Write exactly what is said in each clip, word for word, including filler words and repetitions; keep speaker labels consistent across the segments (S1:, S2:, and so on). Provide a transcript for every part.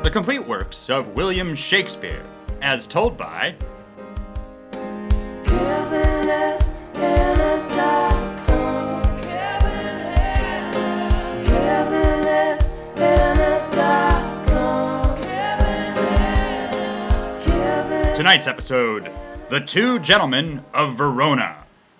S1: The complete works of William Shakespeare, as told by
S2: Kevin S. Benedicto. Kevin S. Kevin S. Benedicto. Kevin S. Kevin.
S1: tonight's episode, The Two Gentlemen of Verona.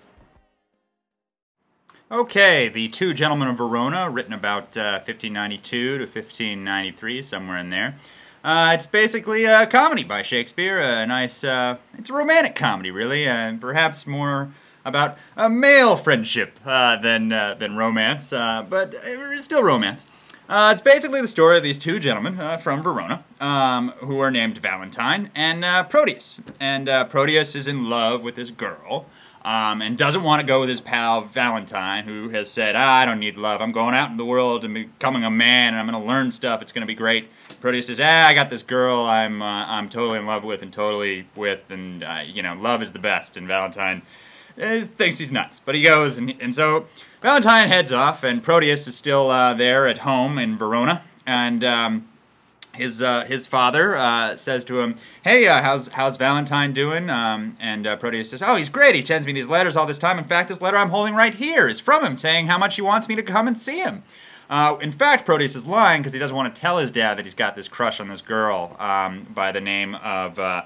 S1: Okay, The Two Gentlemen of Verona, written about uh, fifteen ninety-two to fifteen ninety-three, somewhere in there. Uh, it's basically a comedy by Shakespeare, a nice, uh, it's a romantic comedy, really, and perhaps more about a male friendship uh, than uh, than romance, uh, but it's still romance. Uh, it's basically the story of these two gentlemen uh, from Verona, um, who are named Valentine and uh, Proteus. And uh, Proteus is in love with this girl, um, and doesn't want to go with his pal Valentine, who has said, ah, I don't need love, I'm going out in the world and becoming a man, and I'm going to learn stuff, it's going to be great. Proteus says, ah, I got this girl I'm uh, I'm totally in love with and totally with, and, uh, you know, love is the best. And Valentine uh, thinks he's nuts, but he goes, and, and so Valentine heads off, and Proteus is still uh, there at home in Verona, and um, his uh, his father uh, says to him, hey, uh, how's how's Valentine doing? Um, and uh, Proteus says, oh, he's great, he sends me these letters all this time. In fact, this letter I'm holding right here is from him, saying how much he wants me to come and see him. Uh, in fact, Proteus is lying because he doesn't want to tell his dad that he's got this crush on this girl um, by the name of, uh,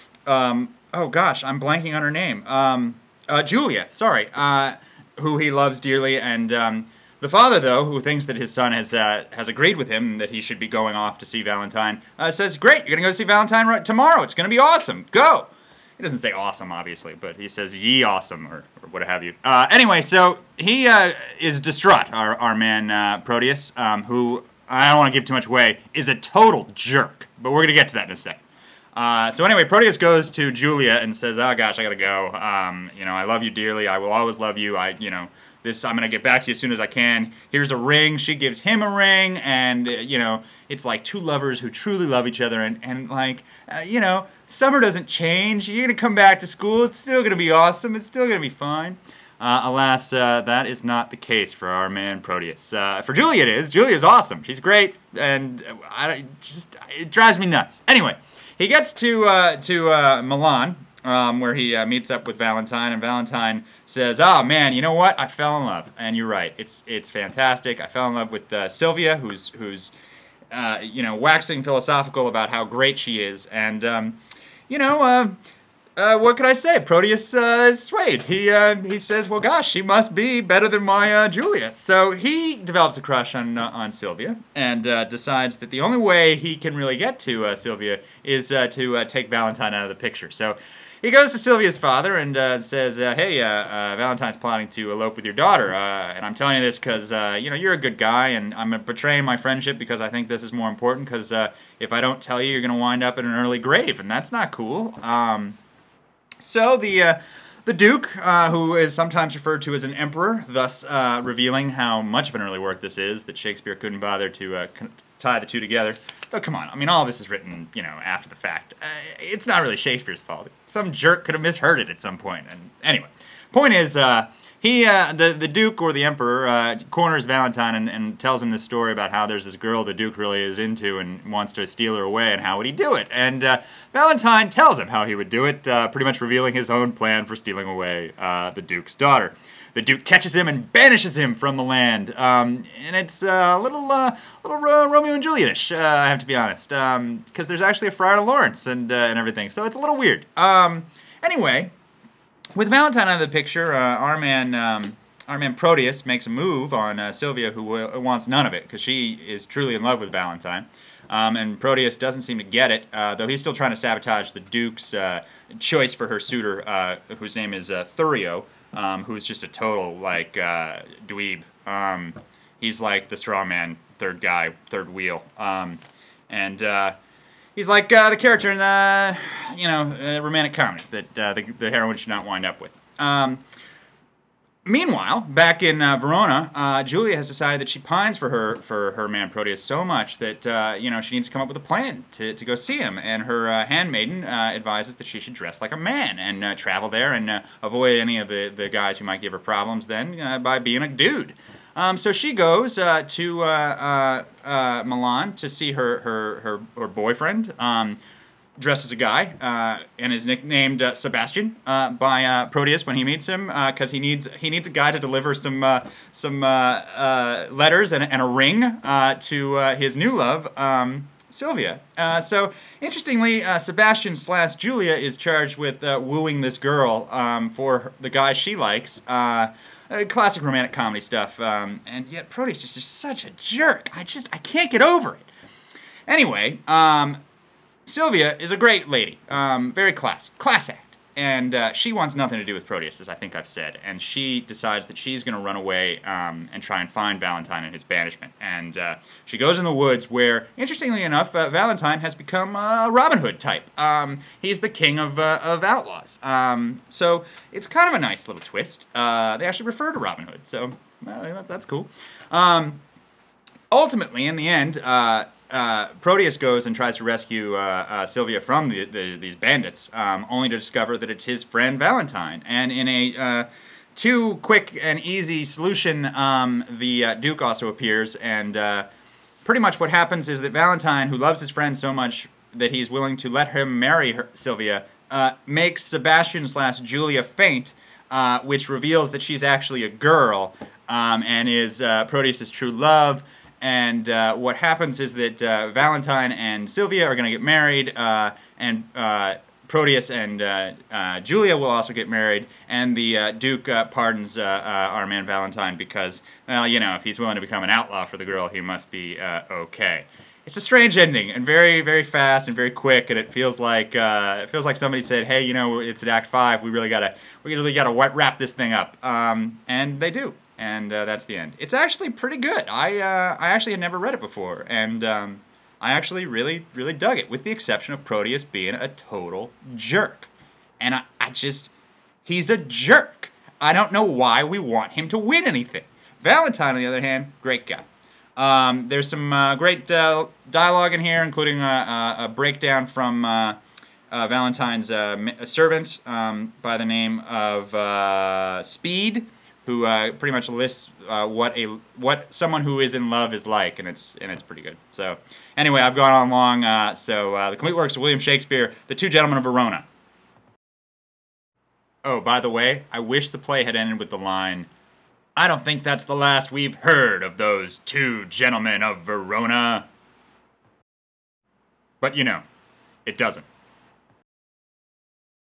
S1: um, oh gosh, I'm blanking on her name, um, uh, Julia, sorry, uh, who he loves dearly. And um, the father, though, who thinks that his son has uh, has agreed with him that he should be going off to see Valentine, uh, says, great, you're going to go see Valentine right tomorrow, it's going to be awesome, go! He doesn't say awesome, obviously, but he says ye awesome, or, or what have you. Uh, anyway, so he uh, is distraught, our, our man uh, Proteus, um, who, I don't want to give too much away, is a total jerk. But we're going to get to that in a second. Uh, so anyway, Proteus goes to Julia and says, oh gosh, I got to go. Um, you know, I love you dearly. I will always love you. I, you know, this, I'm going to get back to you as soon as I can. Here's a ring. She gives him a ring. And, uh, you know, it's like two lovers who truly love each other. And, and like, uh, you know, summer doesn't change. You're going to come back to school. It's still going to be awesome. It's still going to be fine. Uh, alas, uh, that is not the case for our man Proteus. Uh, for Julia it is. Julia's awesome. She's great. And I just, it drives me nuts. Anyway, he gets to, uh, to uh, Milan, um, where he uh, meets up with Valentine. And Valentine says, oh man, you know what? I fell in love. And you're right. It's it's fantastic. I fell in love with uh, Sylvia, who's, who's uh, you know, waxing philosophical about how great she is. And, um... You know, uh, uh, what could I say? Proteus uh, is swayed. He uh, he says, well, gosh, she must be better than my uh, Julia. So he develops a crush on uh, on Sylvia and uh, decides that the only way he can really get to uh, Sylvia is uh, to uh, take Valentine out of the picture. So he goes to Sylvia's father and uh, says, uh, hey, uh, uh, Valentine's plotting to elope with your daughter, uh, and I'm telling you this because, uh, you know, you're a good guy, and I'm betraying my friendship because I think this is more important, because uh, if I don't tell you, you're going to wind up in an early grave, and that's not cool. Um, so the... Uh, The Duke, uh, who is sometimes referred to as an emperor, thus uh, revealing how much of an early work this is, that Shakespeare couldn't bother to uh, tie the two together. But come on, I mean, all this is written, you know, after the fact. Uh, it's not really Shakespeare's fault. Some jerk could have misheard it at some point. And anyway, point is, uh, he, uh, the, the Duke or the Emperor, uh, corners Valentine and, and tells him this story about how there's this girl the Duke really is into and wants to steal her away, and how would he do it? And uh, Valentine tells him how he would do it, uh, pretty much revealing his own plan for stealing away uh, the Duke's daughter. The Duke catches him and banishes him from the land, um, and it's uh, a little, uh, little uh, Romeo and Juliet-ish, uh, I have to be honest, because um, there's actually a Friar Lawrence and, uh, and everything, so it's a little weird. Um, anyway... With Valentine out of the picture, uh, our man, um, our man Proteus makes a move on uh, Sylvia, who w wants none of it, because she is truly in love with Valentine. Um, and Proteus doesn't seem to get it, uh, though he's still trying to sabotage the Duke's uh, choice for her suitor, uh, whose name is uh, Thurio, um, who's just a total, like, uh, dweeb. Um, he's like the strongman, third guy, third wheel. Um, and... Uh, He's like uh, the character in, uh, you know, a romantic comedy that uh, the, the heroine should not wind up with. Um, meanwhile, back in uh, Verona, uh, Julia has decided that she pines for her for her man Proteus so much that, uh, you know, she needs to come up with a plan to, to go see him. And her uh, handmaiden uh, advises that she should dress like a man and uh, travel there and uh, avoid any of the, the guys who might give her problems then uh, by being a dude. Um, so she goes uh, to uh, uh, uh, Milan to see her her her, her boyfriend, um, dressed as a guy, uh, and is nicknamed uh, Sebastian uh, by uh, Proteus when he meets him, because uh, he needs he needs a guy to deliver some uh, some uh, uh, letters and, and a ring uh, to uh, his new love. Um, Sylvia. Uh, so, interestingly, uh, Sebastian slash Julia is charged with uh, wooing this girl um, for her- the guy she likes. Uh, uh, classic romantic comedy stuff. Um, and yet Proteus is just such a jerk. I just, I can't get over it. Anyway, um, Sylvia is a great lady. Um, very classy. Class act. And uh, she wants nothing to do with Proteus, as I think I've said. And she decides that she's going to run away um, and try and find Valentine in his banishment. And uh, she goes in the woods where, interestingly enough, uh, Valentine has become a Robin Hood type. Um, he's the king of, uh, of outlaws. Um, so it's kind of a nice little twist. Uh, they actually refer to Robin Hood, so well, that's cool. Um, ultimately, in the end, uh, uh, Proteus goes and tries to rescue uh, uh, Sylvia from the, the, these bandits, um, only to discover that it's his friend Valentine. And in a uh, too quick and easy solution, um, the uh, Duke also appears, and uh, pretty much what happens is that Valentine, who loves his friend so much that he's willing to let him marry her, Sylvia, uh, makes Sebastian slash Julia faint, uh, which reveals that she's actually a girl um, and is uh, Proteus' true love. And uh, what happens is that uh, Valentine and Sylvia are going to get married, uh, and uh, Proteus and uh, uh, Julia will also get married, and the uh, Duke uh, pardons uh, uh, our man Valentine because, well, you know, if he's willing to become an outlaw for the girl, he must be uh, okay. It's a strange ending, and very, very fast and very quick, and it feels like uh, it feels like somebody said, "Hey, you know, it's at Act Five. We really gotta, we really gotta wrap this thing up," um, and they do. And uh, that's the end. It's actually pretty good. I uh, I actually had never read it before, and um, I actually really, really dug it, with the exception of Proteus being a total jerk. And I, I just, he's a jerk. I don't know why we want him to win anything. Valentine, on the other hand, great guy. Um, there's some uh, great uh, dialogue in here, including a, a, a breakdown from uh, uh, Valentine's uh, servant um, by the name of uh, Speed, who uh, pretty much lists uh, what a what someone who is in love is like, and it's and it's pretty good. So anyway, I've gone on long. Uh, so uh, the complete works of William Shakespeare, The Two Gentlemen of Verona. Oh, by the way, I wish the play had ended with the line, "I don't think that's the last we've heard of those two gentlemen of Verona." But you know, it doesn't.